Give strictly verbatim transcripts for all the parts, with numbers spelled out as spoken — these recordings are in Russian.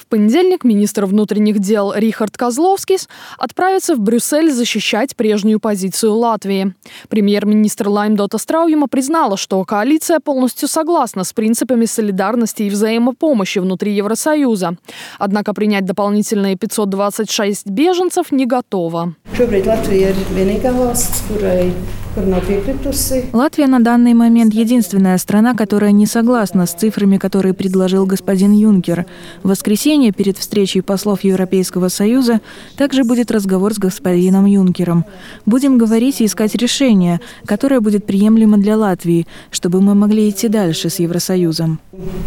В понедельник министр внутренних дел Рихард Козловскис отправится в Брюссель защищать прежнюю позицию Латвии. Премьер-министр Лаймдота Страуйма признала, что коалиция полностью согласна с принципами солидарности и взаимопомощи внутри Евросоюза. Однако принять дополнительные пятьсот двадцать шесть беженцев не готова. Латвия на данный момент единственная страна, которая не согласна с цифрами, которые предложил господин Юнкер. В воскресенье перед встречей послов Европейского Союза также будет разговор с господином Юнкером. Будем говорить и искать решение, которое будет приемлемо для Латвии, чтобы мы могли идти дальше с Евросоюзом.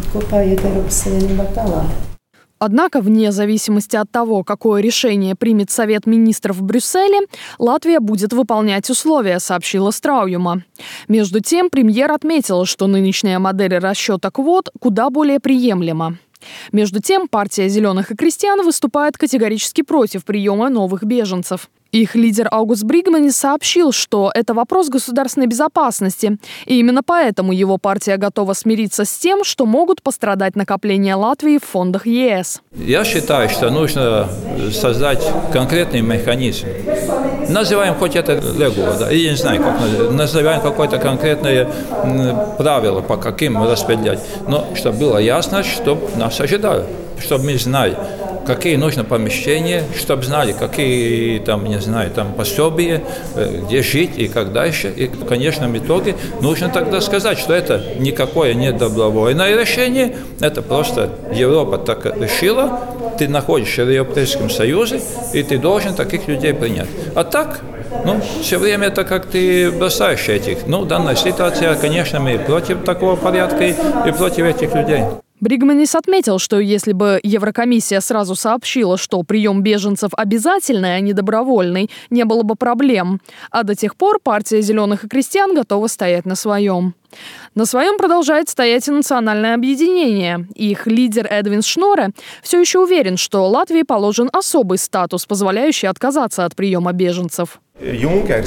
Однако, вне зависимости от того, какое решение примет Совет министров в Брюсселе, Латвия будет выполнять условия, сообщила Страуйма. Между тем, премьер отметила, что нынешняя модель расчета квот куда более приемлема. Между тем, партия «Зеленых и крестьян» выступает категорически против приема новых беженцев. Их лидер Аугуст Бригманис сообщил, что это вопрос государственной безопасности, и именно поэтому его партия готова смириться с тем, что могут пострадать накопления Латвии в фондах ЕС. Я считаю, что нужно создать конкретный механизм. Называем хоть это регула, да, я не знаю, как называем какое-то конкретное правило, по каким распределять, но чтобы было ясно, что нас ожидают, чтобы мы знали, какие нужно помещения, чтобы знали, какие там, не знаю, там пособия, где жить и как дальше. И в конечном итоге нужно тогда сказать, что это никакое не добровольное решение, это просто Европа так решила, ты находишься в Европейском Союзе, и ты должен таких людей принять. А так, ну, все время это как ты бросаешь этих. Ну, данная ситуация, конечно, мы против такого порядка и, и против этих людей. Бригманис отметил, что если бы Еврокомиссия сразу сообщила, что прием беженцев обязательный, а не добровольный, не было бы проблем. А до тех пор партия «Зеленых и крестьян» готова стоять на своем. На своем продолжает стоять и национальное объединение. Их лидер Эдвин Шноре все еще уверен, что Латвии положен особый статус, позволяющий отказаться от приема беженцев. Юнкер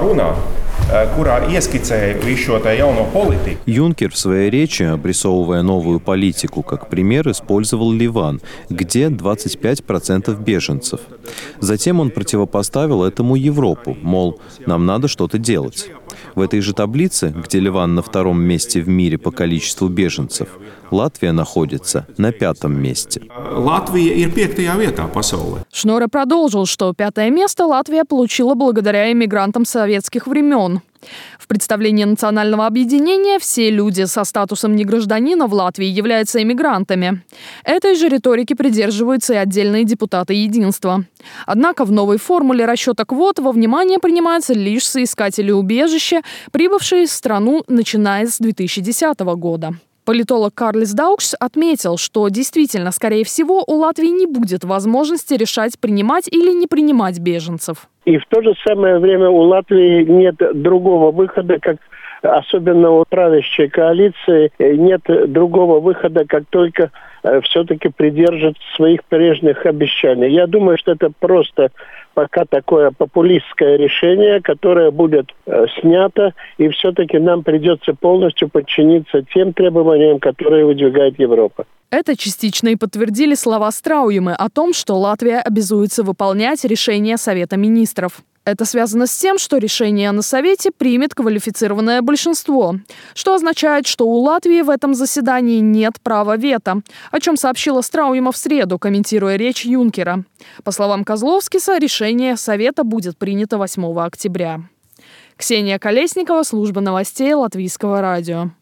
в своей речи, обрисовывая новую политику, как пример использовал Ливан, где двадцать пять процентов беженцев. Затем он противопоставил этому Европу, мол, нам надо что-то делать. В этой же таблице, где Ливан на втором месте в мире по количеству беженцев, Латвия находится на пятом месте. Латвия ir piektajā vietā pasaulē. Шноре продолжил, что пятое место Латвия получила благодаря иммигрантам советских времен. В представлении национального объединения все люди со статусом негражданина в Латвии являются иммигрантами. Этой же риторики придерживаются и отдельные депутаты единства. Однако в новой формуле расчета квот во внимание принимаются лишь соискатели убежища, прибывшие в страну начиная с две тысячи десятого года. Политолог Карлис Даукс отметил, что действительно, скорее всего, у Латвии не будет возможности решать, принимать или не принимать беженцев. И в то же самое время у Латвии нет другого выхода, как особенно у правящей коалиции, нет другого выхода, как только все-таки придерживаться своих прежних обещаний. Я думаю, что это просто пока такое популистское решение, которое будет э, снято, и все-таки нам придется полностью подчиниться тем требованиям, которые выдвигает Европа. Это частично и подтвердили слова Страуймы о том, что Латвия обязуется выполнять решения Совета министров. Это связано с тем, что решение на Совете примет квалифицированное большинство, что означает, что у Латвии в этом заседании нет права вето, о чем сообщила Страуйма в среду, комментируя речь Юнкера. По словам Козловскиса, решение Совета будет принято восьмого октября. Ксения Колесникова, служба новостей Латвийского радио.